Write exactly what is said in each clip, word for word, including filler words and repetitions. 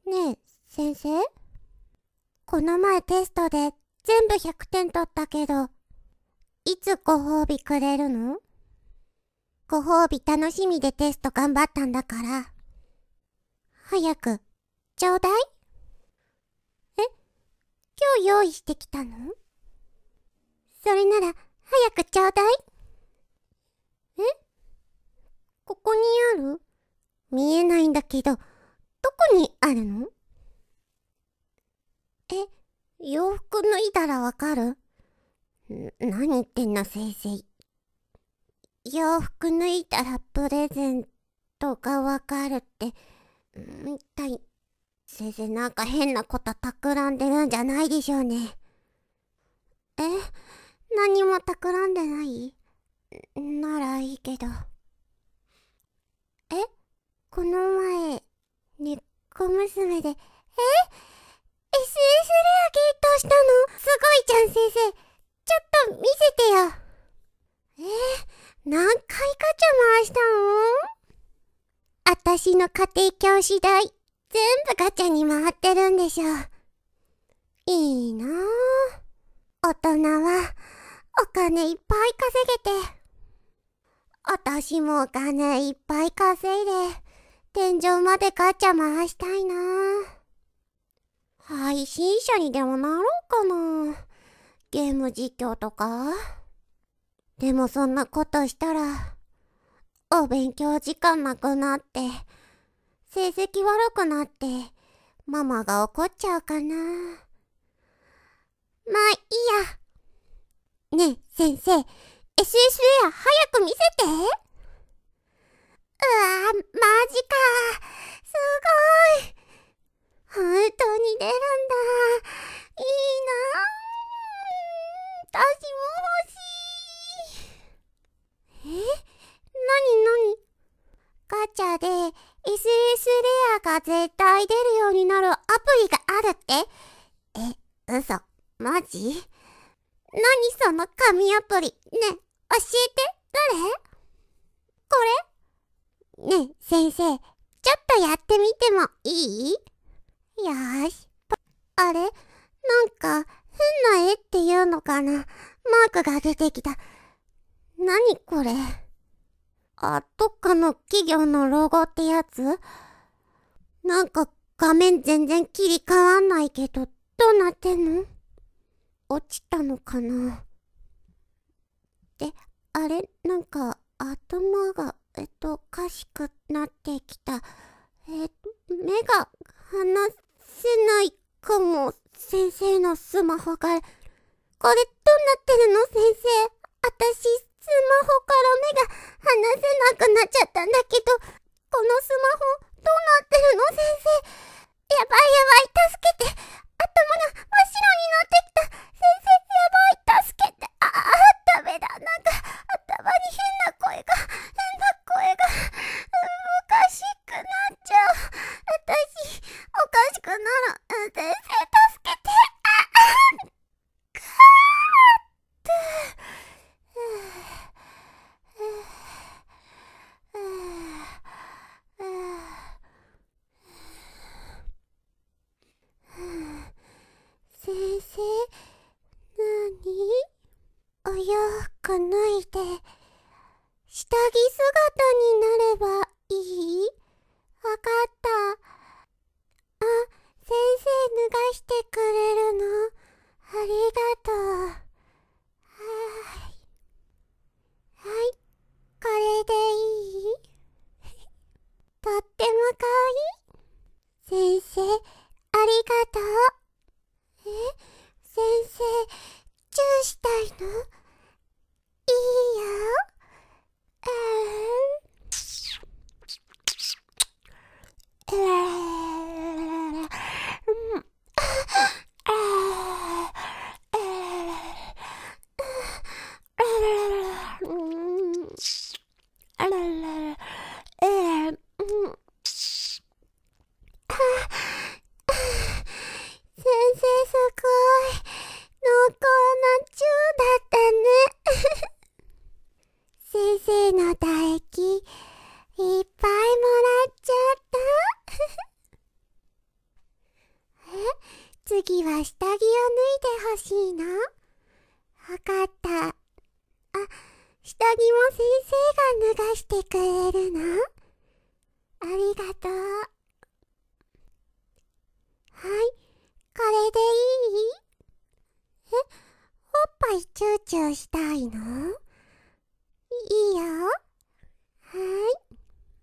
ねえ、先生？この前テストで全部ひゃくてん取ったけど、いつご褒美くれるの？ご褒美楽しみでテスト頑張ったんだから。早く、ちょうだい？え？今日用意してきたの？それなら、早くちょうだい？え？ここにある？見えないんだけど、どこにあるの？え、洋服脱いだらわかる？ん、何言ってんの先生。洋服脱いだらプレゼントがわかるって、ん、一体、先生なんか変なこと企んでるんじゃないでしょうね。え、何も企んでない？ならいいけど。え、この前、ねっこ娘で、え？ エスエス レアゲットしたの？すごいじゃん先生。ちょっと見せてよ。えー、何回ガチャ回したの？あたしの家庭教師代、全部ガチャに回ってるんでしょ。いいなぁ。大人は、お金いっぱい稼げて。あたしもお金いっぱい稼いで、天井までガチャ回したいなぁ。配信者にでもなろうかな。ゲーム実況とか。でもそんなことしたら、お勉強時間なくなって、成績悪くなって、ママが怒っちゃうかな。まあいいや。ねえ先生、エスエス レア早く見せて。うわぁ、マジか。すごい。本当に出るんだ。いいなぁ。私も欲しい。え？なになに？ガチャで エスエス レアが絶対出るようになるアプリがあるって？え、嘘？マジ？何その神アプリ。ねえ、教えて。誰？これ？ねえ、先生、ちょっとやってみてもいい？よーし。あれ？なんか、変な絵っていうのかな。マークが出てきた。なにこれ？あ、どっかの企業のロゴってやつ？なんか画面全然切り替わんないけど、どうなってんの？落ちたのかな？で、あれ？なんか頭が、えっと、おかしくなってきた。えっと、目が離せないかも。先生のスマホが。これどうなってるの先生？あたし、スマホから目が離せなくなっちゃったんだけど、このスマホ、どうなってるの先生？やばいやばい、助けて。頭が真っ白になってきた。先生、やばい、助けて。ああ、ダメだ。なんか、頭に変な声が、変な声が、おかしくなっちゃう。あたし、おかしくなる。先生、助けて。ああ、くーっと。先生、なに？お洋服脱いで、下着姿になればいい？わかった。あ、先生脱がしてくれるの？ありがとう。はーい。はい、これでいい？とってもかわいい。先生、ありがとう。え？先生、チューしたいの？いいよ。えー、えー、うん、あー、えー、うん、あららら、えー、うん、先生すごい。濃厚なチューだったね。先生の唾液、いっぱいもらっちゃった。 次は下着を脱いでほしいの？わかった。あ、下着も先生が脱がしてくれるの？ありがとう。はい、これでいい？え、おっぱいチューチューしたいの？いいよ。はい。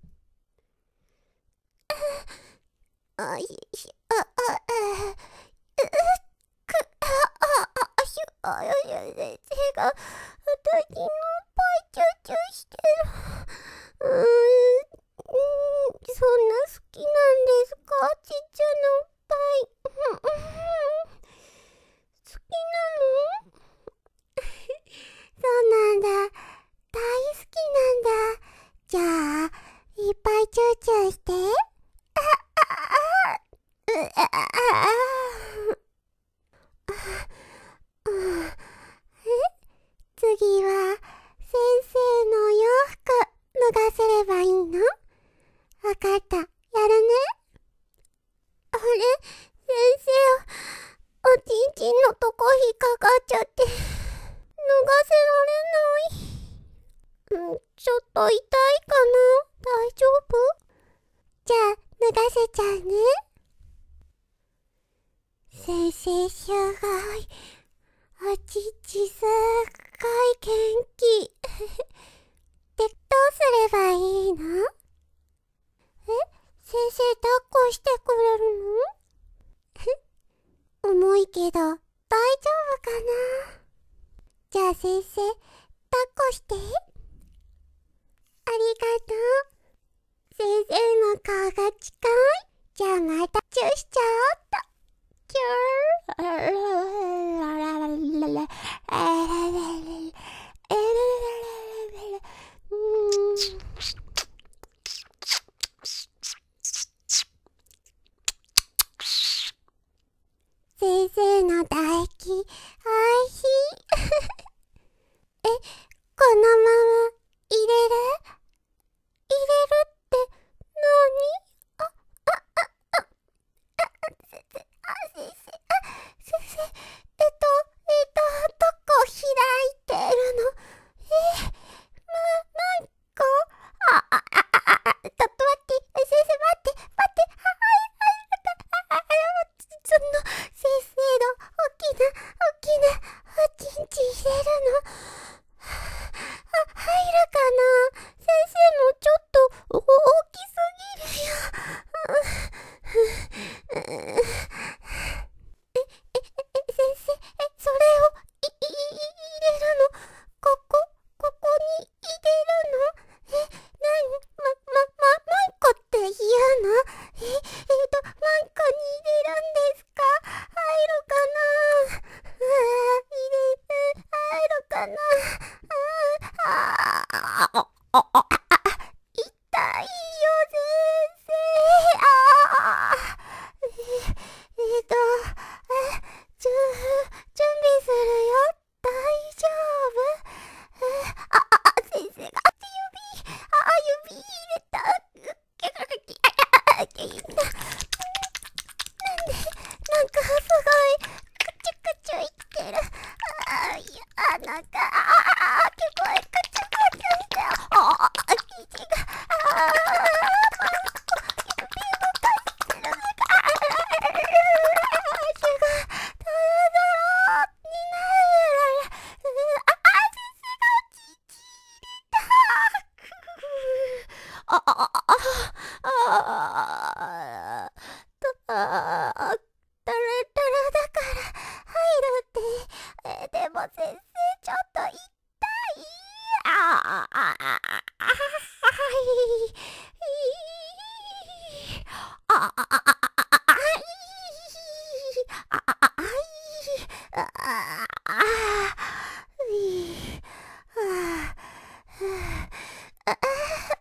あいし、あ、あ、あ、う、く、あ、あ、あ、しゅ、あ、や、や、先生が、私のおっぱいチューチューしてる。うーん、うーん、そんな好きなんですか？ちっちゃなおっぱい。うん、うん、好きなの？そうなんだ。大好きなんだ。じゃあ、いっぱいチューチューして。あ、あ、あ、う、あ、あ、あ、え、次は、先生のお洋服脱がせればいいの？わかった。やるね。あれ？先生、おちんちんのとこ引っかかっちゃって、脱がせられない。うん、ちょっと痛いかな？大丈夫？じゃあ、脱がせちゃうね。先生、すごい。おちんちんすっごい元気。で、どうすればいいの？え？先生、抱っこしてくれるの？重いけど、大丈夫かな？じゃあ先生、抱っこして。ありがとう。先生の顔が近い。じゃあまたチューしちゃおっと。チュー。先生の唾液、おいしい。え、このまま入れる？入れるって何？あ、あ、あ、あ、あ、先生、あ、先生、あ、先生、えっと、えっと、どこ開いてるの？え、ま、なんか、あ、あ、あ、あ、あ、ちょっと待って、先生待って、待って、あ、はい、はい、あ、あ、その、先生の大きな、大きな、おちんち入れるの？あ、入るかな？先生のちょっと大きすぎるよ。え、え、え、先生、え、それをい、い、い入れるの？ここ、ここに入れるの？え、なに？ま、ま、ま、マイコって言うの？え、えっと、マイコに入れるんですか？入るかな？あー、入れる、入るかな？あー、あー、あ、あ、あ、痛いよ、先生。ああ。え、えっと、え、じゅ、準備するよ。大丈夫？え、あ、あ、あ、先生が、指、あ、指入れた。あ、あ、あ、あ、なんで、なんかすごい、くちゅくちゅ言ってる。あ、いや、なんか、ああ、聞こえ、くちゅくちゅして、ああ、肘が、ああ、マイコ、指動かしてる。ああ、足が、ドロドロになる。ああ、先生がおちんち入れた。ああ、ああ、ああ、と、ああ、タラタラだから入るって。え、でも先生、ちょっと痛い。ああ、ああ、ああ、はい。ああ、ああ、ああ、あい。ああ、あい。ああ、あい。ああ、ああ、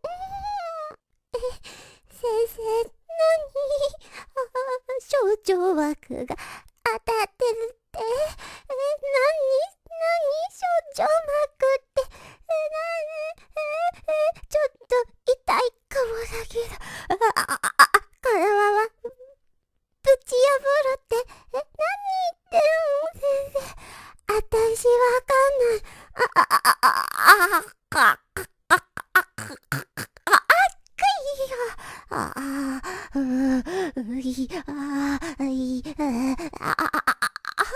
先生、なに？ああ、象徴枠が当たってるって。え、なに？なに？象徴膜って。え、なに？え、え、ちょっと痛いかもだけど。ああ、ああ、このままぶち破るってああ、うう、うい、ああ、い、ああ、ああ、ああ、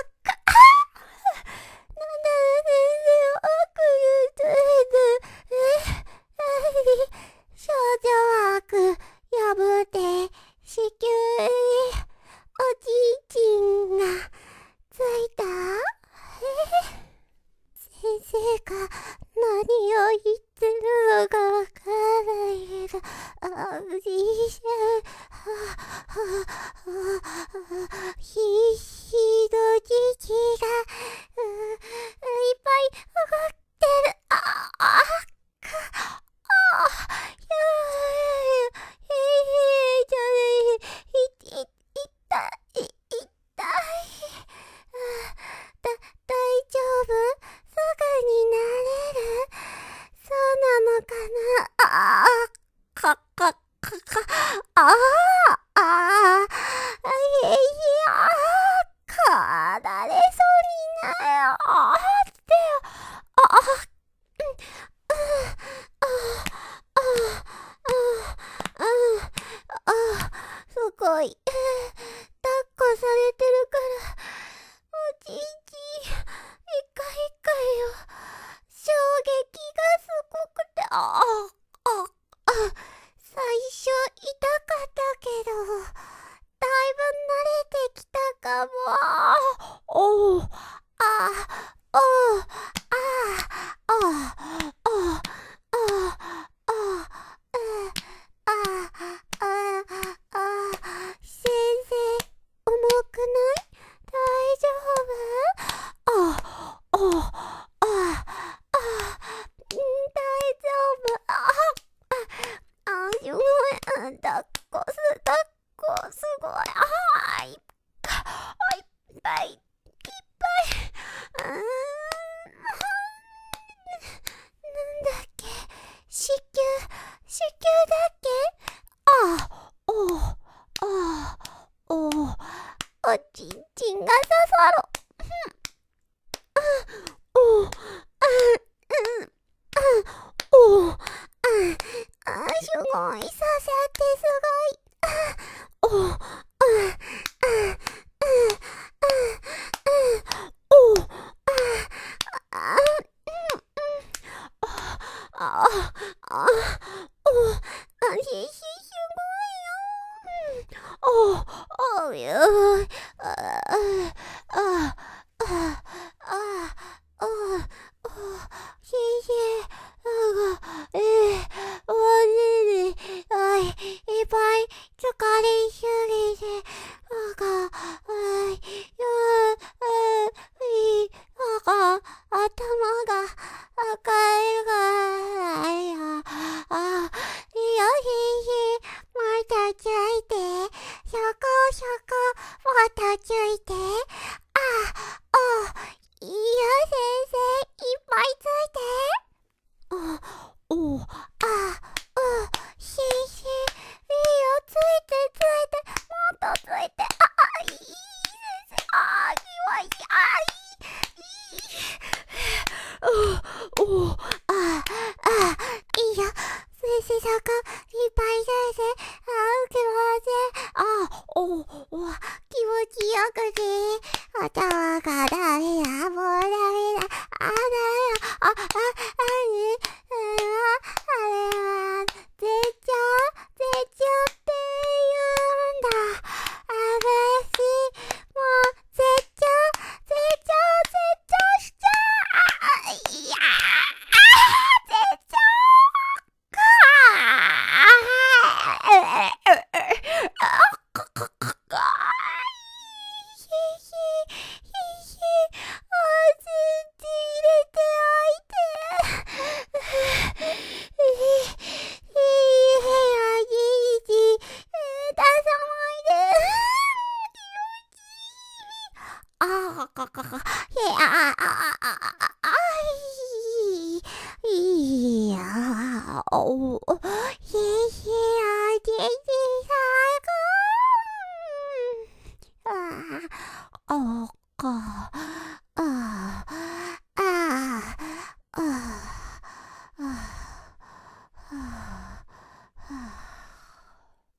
なんだ、全然悪夢ついて、え、え、少女枠、破って、子宮に、おちんちんが、ついた。え、先生が、何を言ってるのかわからないけど、あ、いいじゃん。はあ、はあ、はあ、ひ、ひどじきが、う、いっぱい動ってる。あ、あ、か、あ、や、や、へいへいじゃない、い、い、痛い、痛い。あ、だ、大丈夫？すぐになれる？そうなのかな？ああ、か、か、か、か、ああ、ああ、いや、かだれそうになよ。あってよ。あ、あ、うん、うん、あ、あ、あ、あ、あ、すごい。抱っこされてるから、おじいち、いかいかよ。衝撃がすごくて、あ、あ、あ、あ、最初痛かったけど、だいぶ慣れてきたかも。おう、あ、おう、あ、あ、あ、あ、あ、あ、あ、あ、あ、先生、重くない？大丈夫？あ、あ、あ、あ、大丈夫？あ、あ、すごい、抱っこす、抱っこすごい、あ、いっぱい、いっぱい、いっぱい、うーん、なんだっけ、子宮、子宮だっけ？あ、お、あ、お、おちんちんが刺さる。お、うん、うん、お、あ、あ、すごい、刺さってすごい。お、うん、うん、うん、お、あ、あ、あ、お、あ、ひ、ひ、すごいよ。お、お、よ、あ、あ、あ、あ、あ、お、お、ひ、ひ、あが、えー、おねね、あい、いっぱい疲れすぎて、あが、あい、よ、あ、い、あが、頭が、赤いが、あいや、あ、いいよ、ひひ、またついて、そこそこ、またついて、あ、お、いいよ、先生、いっぱいついて。あ、お、あ、う、ひひ、いいよ、ついて、ついて、もっとついて、あ、あ、いい、先生、あ、気持ちいい、あ、いい、いい、お、お、あ、あ、いいよ、先生、そこ、いっぱい先生、あ、気持ちいい、あ、お、お、気持ちよくて、頭がダメだ、もうダメだ、あ、ダメだ、あ、あ、あ、ね、あれは、あれは、絶頂、絶頂って言うんだ。あたし、もう、絶頂、絶頂、絶頂しちゃう。あ、いやー、絶頂かー。あ、か、か、か、か、ひひ、ひひ、おちんち入れておいて。ひひ、ひおじいち、出さないで。あ、か、か、か、へ、あ、あ、あ、あ、あ、あ、いい、いや、お、ひひ、おじいち、最高。あ、あ、か、あ、あ、あ、あ、あ、あ、あ、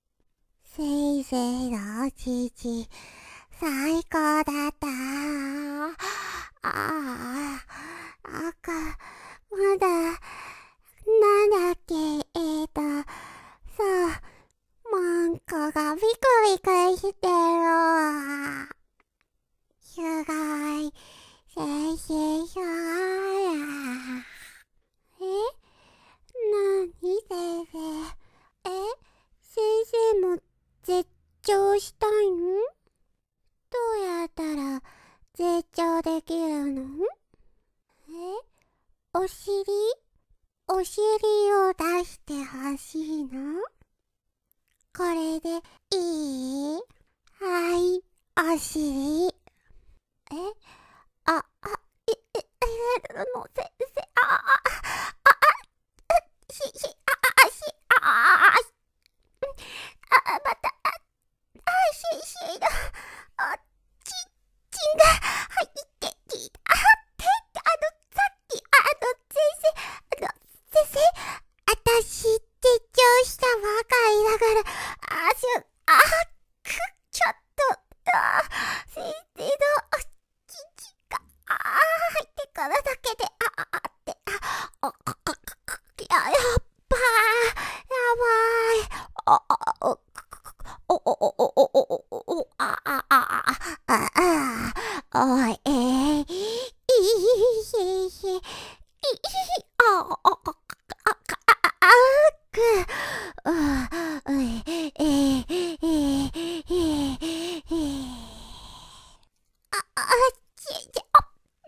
生の父、最高だった。ああ、あか、まだ、なんだっけ、えーと、そう、マンコがビクビクしてるわ。すごい、先生すごいや。え？なに先生？え？先生も絶頂したいの？どうやったら絶頂できるの？え？お尻？お尻を出してほしいの？これでいい？はい、お尻。え？あ、あ、え、え、え、の先生、あ、あ、あ、あ、し、し、あ、あ、し、あ、あ、あ、また、あ、あ、し、し、あ、ち、ちんが入ってきた。あ、て、あの、さっき、あの、先生、あの、先生、あたし、絶頂したばかりだから、あ、しゅ、あ、く、ちょっと、あ、先生の、ちちが、あ、入ってからだけで、あ、あ、って、あ、あ、あ、あ、や、やっばーい、やばい、あ、あ、お、お、お、お、お、お、お、お、お、あ、あ、あ、あ、あ、おい、えー、いい、し、し、い、い、あ、あ、あ、あ、あ、あ、く、あ、うい、え、え、え、え、え、あ、あ、ち、ち、あ、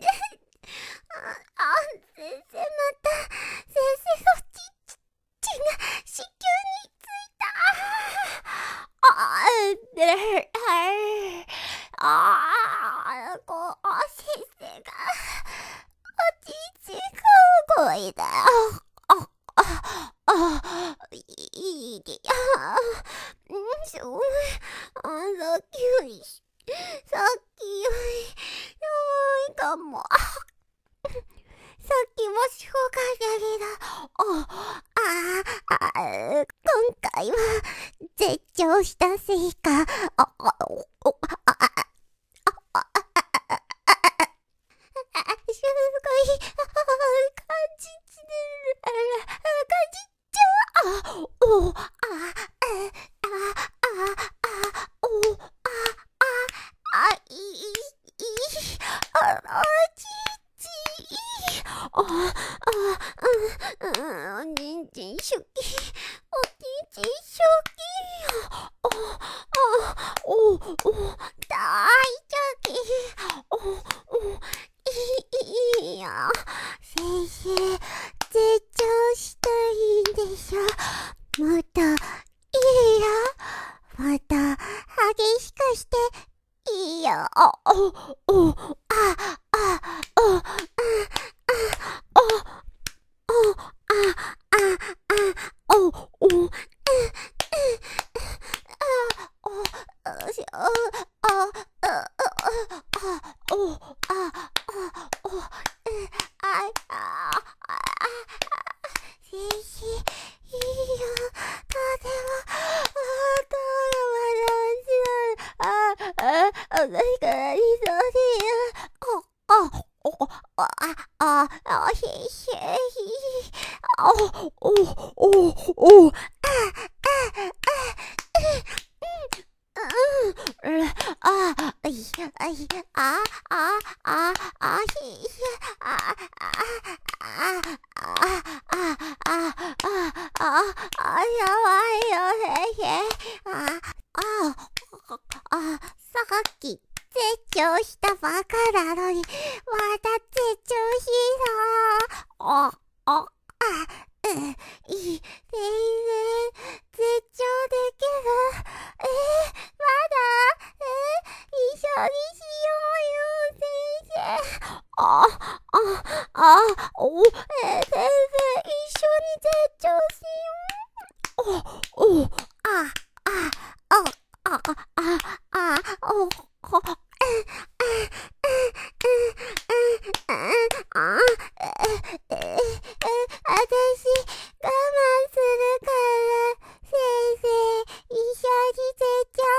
あ、先生また、先生のち、ち、ちが子宮についた。あ、で、あ、あ、こう、先生が、おちちが動いた。あ、あ、あ、いい、あ、うん、そう、あ、さっきより、さっきより、弱いかも。さっきもしょうがだけど、お、ああ、今回は絶頂したせいか、あ、あ、お、お、あ、あ、あ、あ、あ、あ、すごい、あ、感じちでる、あ、感じちゃう、あ、お、あ、あ、あ、あ、お、あ、あ、あ、いい、いい、あ、あ、ちちい、あ、あ、うん、うん、おちんちんしょき、おちんちんしょき、あ、あ、お、お、大丈夫、お、お、いい、いいよ、先生、絶頂したいんでしょ、もっと、いいよ、もっと、激しくして、いいよ、お、お、お、あ、あ、お、あ、あ、お、お、あ、あ、あ、お、お、うん、うん、あ、お、あ、し、あ、あ、あ、あ、あ、お、あ、あ、お、うん、あ、あ、あ、先生、いいよ、とても、あ、とがまだしない、あ、あ、あ、私から理想でいる、あ、あ、お、あ、あ、あ、ひ、ひ、ひ、あ、お、お、お、あ、うん、あ、あ、い、あ、い、あ、あ、あ、あ、ひ、ひ、あ、あ、あ、あ、あ、あ、あ、あ、あ、やばいよ、先生。あ、あ、あ、さっき、絶頂したばかなのに、また絶頂しそう。あ、あ、あ、うん、いい、全然、絶頂できる。えー、まだ、えー、一緒にしようよ、先生。あ、あ、あ、お、えー、先生、一緒に絶頂しよう。お、お、あ、あ、あ、あ、あ、あ、お、こ、え、え、え、え、え、あ、え、え、え、あたし、我慢するから、先生、一緒に絶頂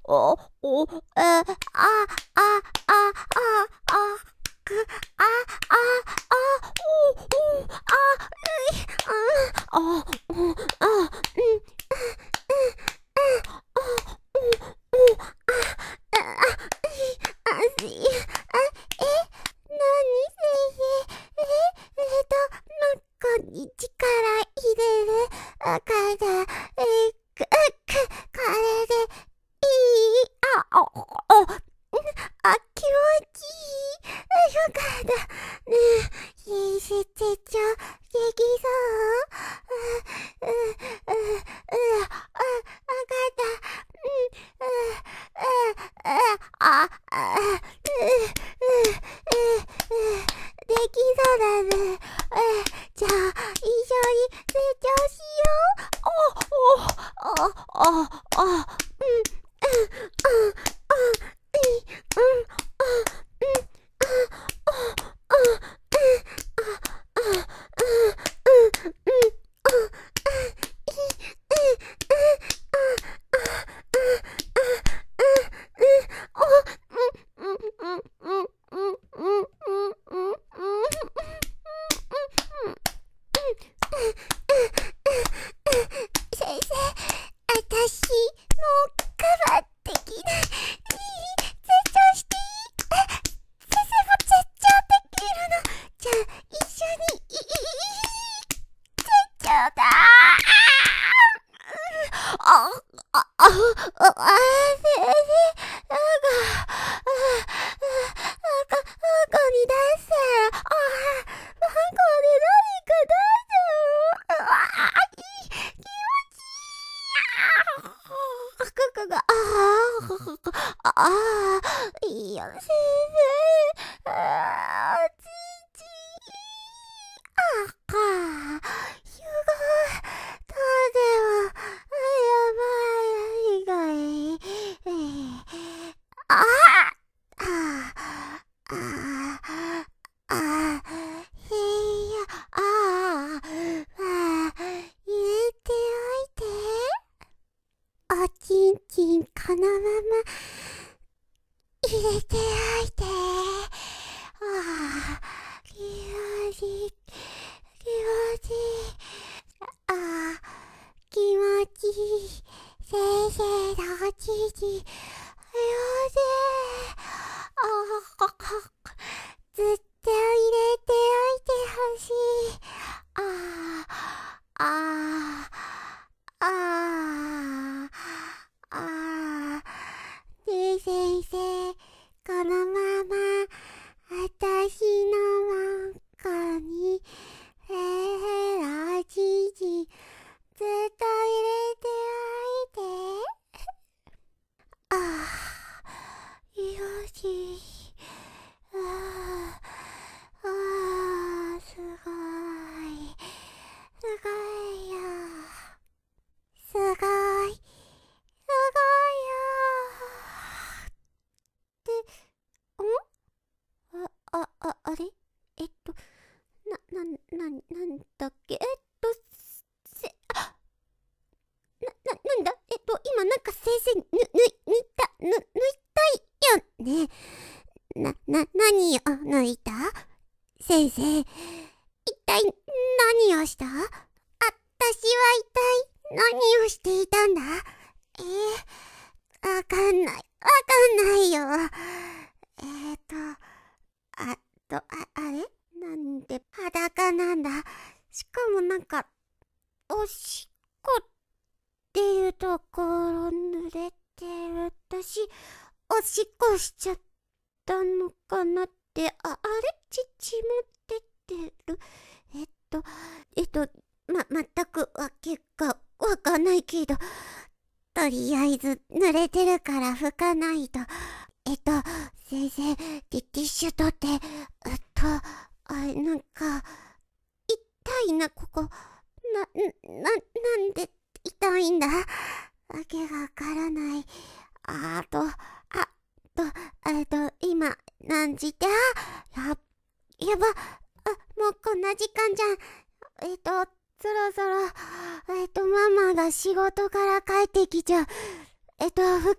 お、お、え、あ、あ、あ、あ、あ、く、あ、あ、あ、お、お、あ、うい、あ、あ、うん、あ、うん、うん、うん、あ、うん、うん、あ、あ、あ、し、あ、え、なに先生、え、えっと、なんかに力入れるから、え、く、く、これで、いい、あ、あ、あ、あ、気持ちいい。よかった。ねえ、先生手帳、できそう？う、う、う、う、う、あ、わかった。うん、う、う、う、あ、あ、う、う、う、う、できそうだね。じゃあ、一緒に成長しよう。お、お、あ、あ、あ、うん、うん、うん、うん、うん、うん、先生、あたし、もうカバーできない。いい？成長していい？え、先生も成長できるの？じゃあ、一緒に、いい、いい、成長だ。あ、あ、あ、あ、あ、先生、なんか、あ、あ、なんか、なんかに出せ。あ、なんかで何か出せよ。あ、いい、気持ちいい。あ、くくが、ああ、ああ、いいよ、先生。ああ、ちち、あか、すごい。とでも、やばい以外、えー、ああ、ああ、ああ、へいや、ああ、ああ、入れておいて。おちんちんこのまま入れておいて。ああ、気持ちいい、気持ちいい。ああ、気持ちいい。先生のおちんちん、よせ。ああ、ずっと入れておいてほしい。ああ、ああ、ああ、ああ。ねえ先生、このままあたしのマンコにへへらちちずっと入れておいて。ああ、よし。ああ、ああ、すごい。すごいよ。すごい。すごいよ。で、んあ、あ、あ、あれえっと、な、な、な、なんだっけえっと、せ、あ、な、な、なんだえっと、今なんか先生、ぬ、ぬ、抜いた、ぬ、抜いたいよね。な、な、何を抜いた？先生、一体何をした？あたしは一体何をしていたんだ？えー、わかんない。わかんないよ。えーと、あと、あ、あれなんで裸なんだ？しかもなんか、おしっこっていうところ濡れてる。私、おしっこしちゃったのかなって、あ、あれち、血も出てる。えっと、えっと、ま、まったくわけがわかんないけど、とりあえず濡れてるから拭かないと。えっと、先生、ティティッシュ取って、えっと、あれ、なんか、痛いな、ここ。な、な、なんで痛いんだ？わけがわからない。あーと、あ、と、えっと、今、何時で、あ、や、やば、あ、もうこんな時間じゃん。えっと、そろそろ、えっと、ママが仕事から帰ってきちゃう。えっと、服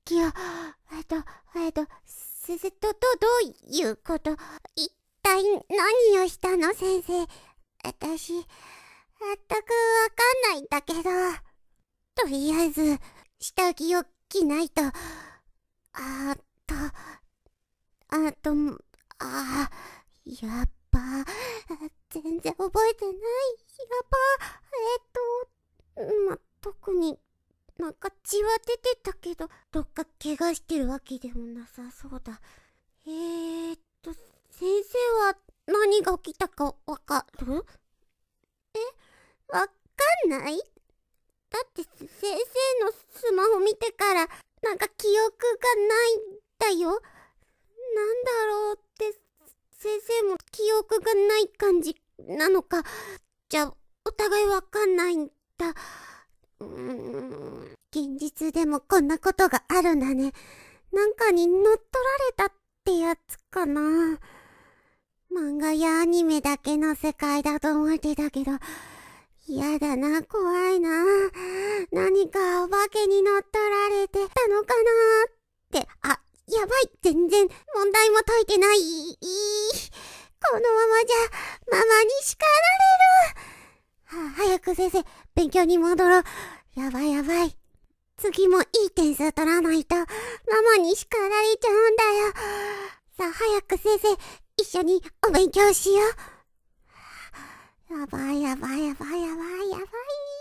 きよ。えっと、えっと、すすと、ど、どういうこと？一体何をしたの先生。私、全くわかんないんだけど。とりあえず、下着を着ないと。あーと、あと、あー、やっば。全然覚えてない。やば。えっと、ま、特になんか血は出てたけど、どっか怪我してるわけでもなさそうだ。えーっと、先生は何が起きたかわかる？え？わかんない？だって先生のスマホ見てからなんか記憶がないんだよ。なんだろうって、先生も記憶がない感じなのか。じゃあお互いわかんないんだ。うーん、現実でもこんなことがあるんだね。なんかに乗っ取られたってやつかな。漫画やアニメだけの世界だと思ってたけど、嫌だな、怖いな。何かお化けに乗っ取られてたのかなって。あ、やばい、全然問題も解いてない。いいこのままじゃママに叱られる。はあ、早く先生、勉強に戻ろう。やばいやばい。次もいい点数取らないとママに叱られちゃうんだよ。さあ早く先生、一緒にお勉強しよう。やばいやばいやばいやばいやばい。